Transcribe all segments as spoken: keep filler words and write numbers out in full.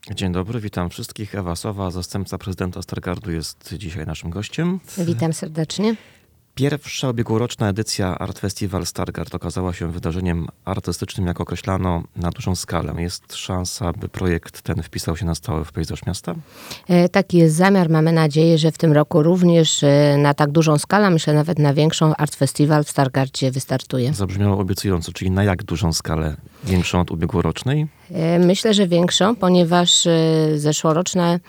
Dzień dobry, witam wszystkich. Ewa Sowa, zastępca prezydenta Stargardu, jest dzisiaj naszym gościem. Witam serdecznie. Pierwsza ubiegłoroczna edycja Art Festival Stargard okazała się wydarzeniem artystycznym, jak określano, na dużą skalę. Jest szansa, by projekt ten wpisał się na stałe w pejzaż miasta? Taki jest zamiar. Mamy nadzieję, że w tym roku również na tak dużą skalę, myślę nawet na większą, Art Festival w Stargardzie wystartuje. Zabrzmiało obiecująco, czyli na jak dużą skalę? Większą od ubiegłorocznej? Myślę, że większą, ponieważ zeszłoroczna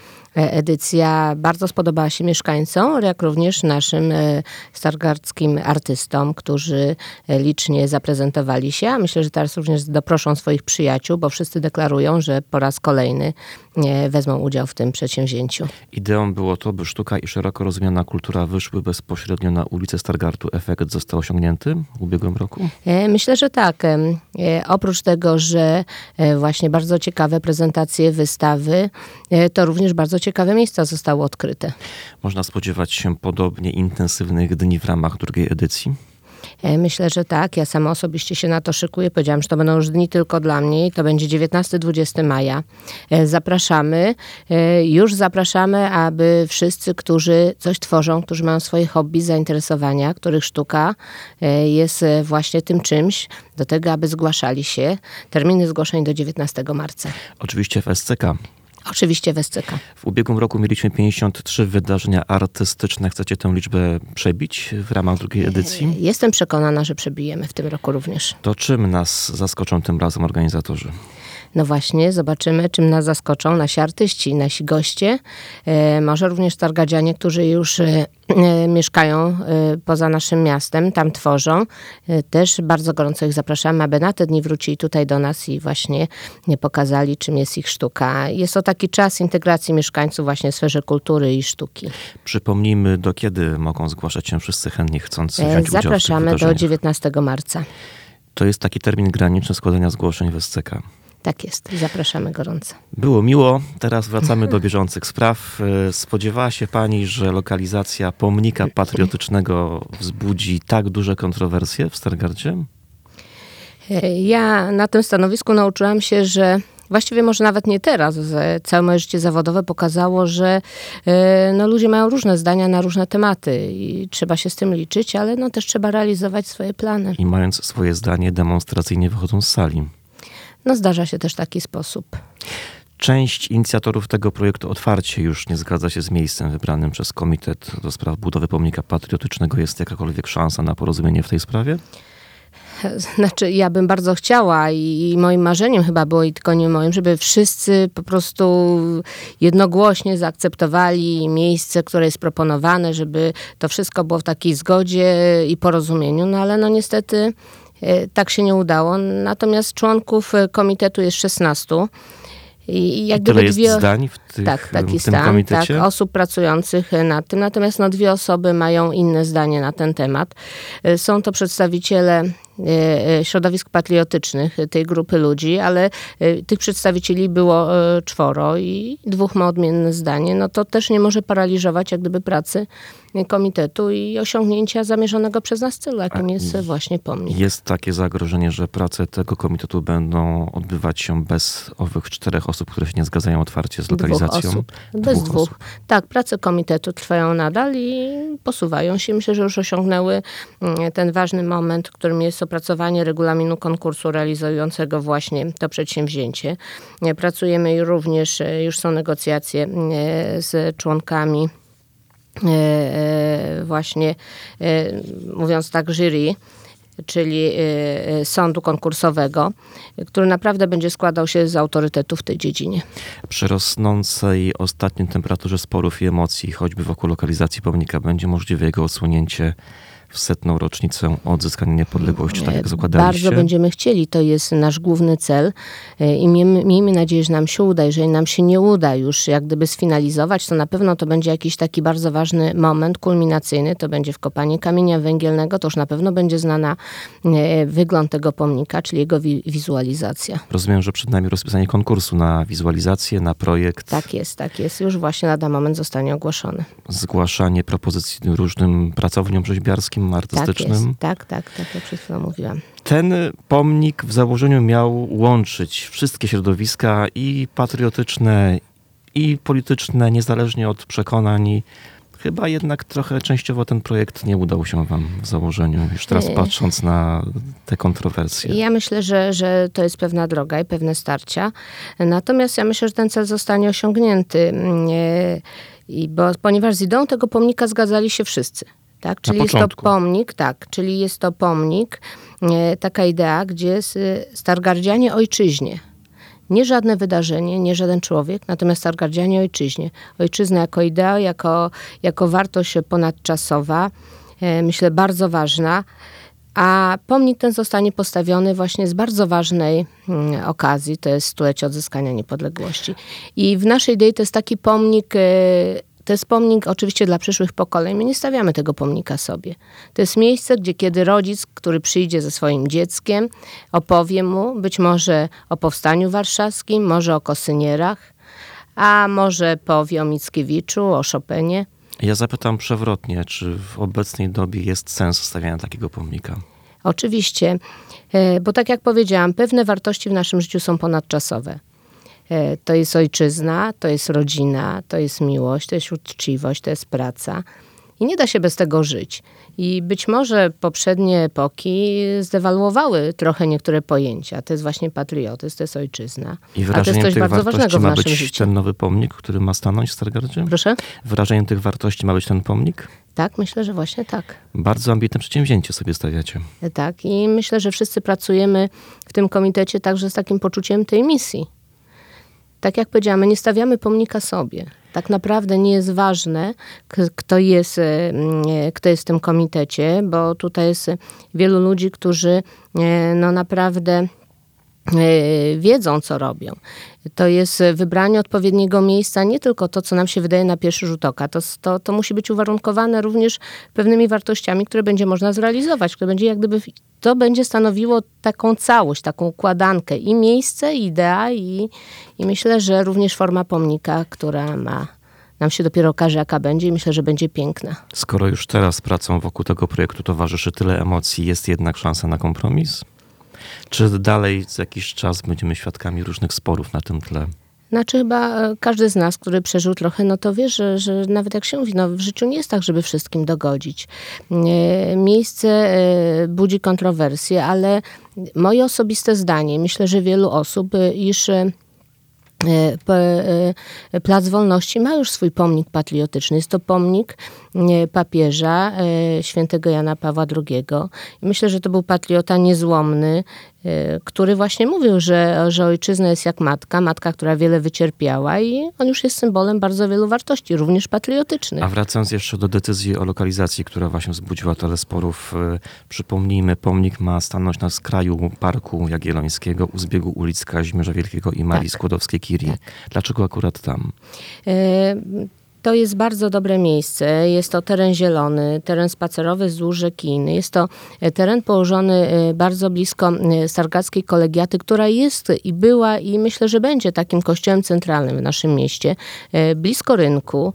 edycja bardzo spodobała się mieszkańcom, jak również naszym stargardzkim artystom, którzy licznie zaprezentowali się. A myślę, że teraz również doproszą swoich przyjaciół, bo wszyscy deklarują, że po raz kolejny wezmą udział w tym przedsięwzięciu. Ideą było to, by sztuka i szeroko rozumiana kultura wyszły bezpośrednio na ulicę Stargardu. Efekt został osiągnięty w ubiegłym roku? Myślę, że tak. Oprócz tego, że właśnie bardzo ciekawe prezentacje, wystawy, to również bardzo ciekawe miejsca zostały odkryte. Można spodziewać się podobnie intensywnych dni w ramach drugiej edycji? Myślę, że tak. Ja sama osobiście się na to szykuję. Powiedziałam, że to będą już dni tylko dla mnie. To będzie dziewiętnastego do dwudziestego maja. Zapraszamy. Już zapraszamy, aby wszyscy, którzy coś tworzą, którzy mają swoje hobby, zainteresowania, których sztuka jest właśnie tym czymś, do tego, aby zgłaszali się. Terminy zgłoszeń do dziewiętnastego marca. Oczywiście w S C K. Oczywiście w S C K. W ubiegłym roku mieliśmy pięćdziesiąt trzy wydarzenia artystyczne. Chcecie tę liczbę przebić w ramach drugiej edycji? Jestem przekonana, że przebijemy w tym roku również. To czym nas zaskoczą tym razem organizatorzy? No właśnie, zobaczymy, czym nas zaskoczą nasi artyści, nasi goście. E, może również stargardzianie, którzy już e, e, mieszkają e, poza naszym miastem, tam tworzą. E, też bardzo gorąco ich zapraszamy, aby na te dni wrócili tutaj do nas i właśnie nie pokazali, czym jest ich sztuka. Jest to taki czas integracji mieszkańców właśnie w sferze kultury i sztuki. Przypomnijmy, do kiedy mogą zgłaszać się wszyscy chętnie chcący wziąć e, udział w tych Zapraszamy do dziewiętnastego marca. To jest taki termin graniczny składania zgłoszeń w S C K. Tak jest. Zapraszamy gorąco. Było miło. Teraz wracamy do bieżących spraw. Spodziewała się pani, że lokalizacja pomnika patriotycznego wzbudzi tak duże kontrowersje w Stargardzie? Ja na tym stanowisku nauczyłam się, że właściwie może nawet nie teraz. Całe moje życie zawodowe pokazało, że no, ludzie mają różne zdania na różne tematy i trzeba się z tym liczyć, ale no, też trzeba realizować swoje plany. I mając swoje zdanie, demonstracyjnie wychodzą z sali. No zdarza się też taki sposób. Część inicjatorów tego projektu otwarcie już nie zgadza się z miejscem wybranym przez Komitet do Spraw Budowy Pomnika Patriotycznego. Jest jakakolwiek szansa na porozumienie w tej sprawie? Znaczy, ja bym bardzo chciała i moim marzeniem chyba było, i tylko nie moim, żeby wszyscy po prostu jednogłośnie zaakceptowali miejsce, które jest proponowane, żeby to wszystko było w takiej zgodzie i porozumieniu. No ale no niestety tak się nie udało. Natomiast członków komitetu jest szesnastu. I, jak I tyle dwie... jest zdań w, tych, tak, taki w tym stan, komitecie? Tak, osób pracujących nad tym. Natomiast no, dwie osoby mają inne zdanie na ten temat. Są to przedstawiciele środowisk patriotycznych tej grupy ludzi, ale tych przedstawicieli było czworo i dwóch ma odmienne zdanie. No to też nie może paraliżować jak gdyby pracy komitetu i osiągnięcia zamierzonego przez nas celu, jakim jest właśnie pomnik. Jest takie zagrożenie, że prace tego komitetu będą odbywać się bez owych czterech osób, które się nie zgadzają otwarcie z lokalizacją? Dwóch osób. Bez dwóch. dwóch. Tak, prace komitetu trwają nadal i posuwają się. Myślę, że już osiągnęły ten ważny moment, którym jest opracowanie regulaminu konkursu realizującego właśnie to przedsięwzięcie. Pracujemy również, już są negocjacje z członkami właśnie, mówiąc tak, jury, czyli sądu konkursowego, który naprawdę będzie składał się z autorytetów w tej dziedzinie. Przy rosnącej ostatniej temperaturze sporów i emocji, choćby wokół lokalizacji pomnika, będzie możliwe jego odsłonięcie w setną rocznicę odzyskania niepodległości, tak jak zakładaliście? Bardzo będziemy chcieli, to jest nasz główny cel i miejmy, miejmy nadzieję, że nam się uda. Jeżeli nam się nie uda już jak gdyby sfinalizować, to na pewno to będzie jakiś taki bardzo ważny moment kulminacyjny, to będzie wkopanie kamienia węgielnego, to już na pewno będzie znana wygląd tego pomnika, czyli jego wi- wizualizacja. Rozumiem, że przed nami rozpisanie konkursu na wizualizację, na projekt. Tak jest, tak jest. Już właśnie lada moment zostanie ogłoszony. Zgłaszanie propozycji różnym pracowniom rzeźbiarskim takim artystycznym. Tak jest. Tak, tak, tak, jak przed chwilą mówiłam. Ten pomnik w założeniu miał łączyć wszystkie środowiska i patriotyczne, i polityczne, niezależnie od przekonań. Chyba jednak trochę częściowo ten projekt nie udał się wam w założeniu, już teraz patrząc na te kontrowersje. Ja myślę, że, że to jest pewna droga i pewne starcia. Natomiast ja myślę, że ten cel zostanie osiągnięty. I bo, ponieważ z ideą tego pomnika zgadzali się wszyscy. Tak? Czyli jest to pomnik, tak, czyli jest to pomnik, taka idea, gdzie Stargardzianie ojczyźnie. Nie żadne wydarzenie, nie żaden człowiek, natomiast Stargardzianie ojczyźnie. Ojczyzna jako idea, jako, jako wartość ponadczasowa, myślę bardzo ważna. A pomnik ten zostanie postawiony właśnie z bardzo ważnej hmm, okazji, to jest stulecie odzyskania niepodległości. I w naszej idei to jest taki pomnik, to jest pomnik oczywiście dla przyszłych pokoleń. My nie stawiamy tego pomnika sobie. To jest miejsce, gdzie kiedy rodzic, który przyjdzie ze swoim dzieckiem, opowie mu być może o Powstaniu Warszawskim, może o Kosynierach, a może powie o Mickiewiczu, o Chopinie. Ja zapytam przewrotnie, czy w obecnej dobie jest sens stawiania takiego pomnika? Oczywiście, bo tak jak powiedziałam, pewne wartości w naszym życiu są ponadczasowe. To jest ojczyzna, to jest rodzina, to jest miłość, to jest uczciwość, to jest praca. I nie da się bez tego żyć. I być może poprzednie epoki zdewaluowały trochę niektóre pojęcia. To jest właśnie patriotyzm, to jest ojczyzna. I wyrażeniem A to jest coś tych bardzo wartości ważnego w ma naszym być życiu. ten nowy pomnik, który ma stanąć w Stargardzie? Proszę? Wyrażeniem tych wartości ma być ten pomnik? Tak, myślę, że właśnie tak. Bardzo ambitne przedsięwzięcie sobie stawiacie. Tak, i myślę, że wszyscy pracujemy w tym komitecie także z takim poczuciem tej misji. Tak jak powiedziałam, my nie stawiamy pomnika sobie. Tak naprawdę nie jest ważne, kto jest, kto jest w tym komitecie, bo tutaj jest wielu ludzi, którzy no naprawdę wiedzą, co robią. To jest wybranie odpowiedniego miejsca, nie tylko to, co nam się wydaje na pierwszy rzut oka. To, to, to musi być uwarunkowane również pewnymi wartościami, które będzie można zrealizować, które będzie jak gdyby, to będzie stanowiło taką całość, taką układankę i miejsce, i idea i, i myślę, że również forma pomnika, która ma, nam się dopiero okaże, jaka będzie i myślę, że będzie piękna. Skoro już teraz pracą wokół tego projektu towarzyszy tyle emocji, jest jednak szansa na kompromis? Czy dalej za jakiś czas będziemy świadkami różnych sporów na tym tle? Znaczy chyba każdy z nas, który przeżył trochę, no to wie, że, że nawet jak się mówi, no w życiu nie jest tak, żeby wszystkim dogodzić. Miejsce budzi kontrowersje, ale moje osobiste zdanie, myślę, że wielu osób, iż Plac Wolności ma już swój pomnik patriotyczny. Jest to pomnik papieża świętego Jana Pawła drugiego. I myślę, że to był patriota niezłomny, który właśnie mówił, że, że ojczyzna jest jak matka, matka, która wiele wycierpiała i on już jest symbolem bardzo wielu wartości, również patriotycznych. A wracając jeszcze do decyzji o lokalizacji, która właśnie wzbudziła tyle sporów, przypomnijmy, pomnik ma stanąć na skraju Parku Jagiellońskiego u zbiegu ulic Kazimierza Wielkiego i Marii tak. Skłodowskiej-Curie. Tak. Dlaczego akurat tam? Y- To jest bardzo dobre miejsce. Jest to teren zielony, teren spacerowy wzdłuż rzeki Iny. Jest to teren położony bardzo blisko Stargardzkiej Kolegiaty, która jest i była i myślę, że będzie takim kościołem centralnym w naszym mieście. Blisko rynku.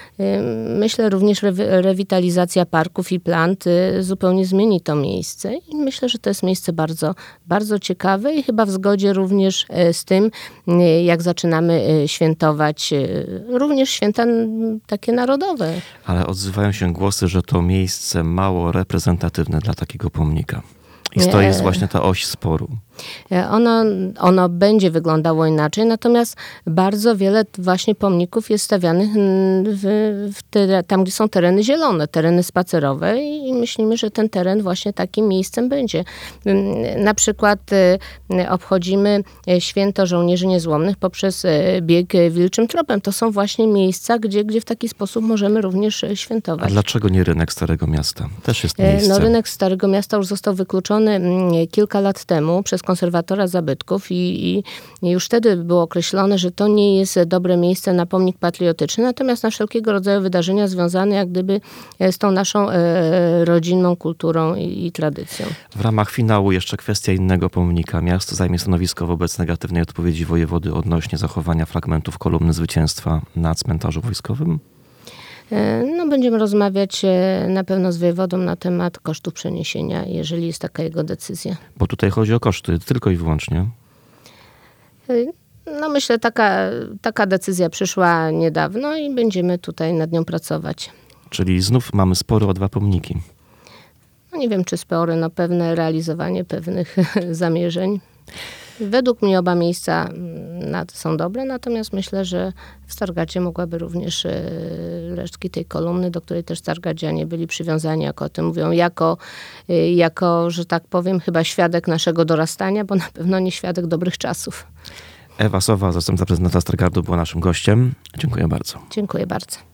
Myślę również re- rewitalizacja parków i plant zupełnie zmieni to miejsce i myślę, że to jest miejsce bardzo, bardzo ciekawe i chyba w zgodzie również z tym, jak zaczynamy świętować również święta takie narodowe. Ale odzywają się głosy, że to miejsce mało reprezentatywne dla takiego pomnika. I to jest właśnie ta oś sporu. Ono, ono będzie inaczej, natomiast bardzo wiele właśnie pomników jest stawianych w, w te, tam, gdzie są tereny zielone, tereny spacerowe i myślimy, że ten teren właśnie takim miejscem będzie. Na przykład obchodzimy Święto Żołnierzy Niezłomnych poprzez bieg Wilczym Tropem. To są właśnie miejsca, gdzie, gdzie w taki sposób możemy również świętować. A dlaczego nie rynek Starego Miasta? Też jest miejsce. No, rynek Starego Miasta już został wykluczony kilka lat temu przez konserwatora zabytków i, i już wtedy było określone, że to nie jest dobre miejsce na pomnik patriotyczny, natomiast na wszelkiego rodzaju wydarzenia związane jak gdyby z tą naszą e, rodzinną kulturą i, i tradycją. W ramach finału jeszcze kwestia innego pomnika. Miasto zajmie stanowisko wobec negatywnej odpowiedzi wojewody odnośnie zachowania fragmentów kolumny zwycięstwa na cmentarzu wojskowym? No, będziemy rozmawiać na pewno z wojewodą na temat kosztów przeniesienia, jeżeli jest taka jego decyzja. Bo tutaj chodzi o koszty, tylko i wyłącznie. No myślę, taka, taka decyzja przyszła niedawno i będziemy tutaj nad nią pracować. Czyli znów mamy sporo o dwa pomniki. No nie wiem, czy spory, no pewne realizowanie pewnych zamierzeń. Według mnie oba miejsca są dobre, natomiast myślę, że w Stargardzie mogłaby również resztki tej kolumny, do której też Stargardzianie byli przywiązani, jako o tym mówią, jako, jako, że tak powiem, chyba świadek naszego dorastania, bo na pewno nie świadek dobrych czasów. Ewa Sowa, zastępca prezydenta Stargardu, była naszym gościem. Dziękuję bardzo. Dziękuję bardzo.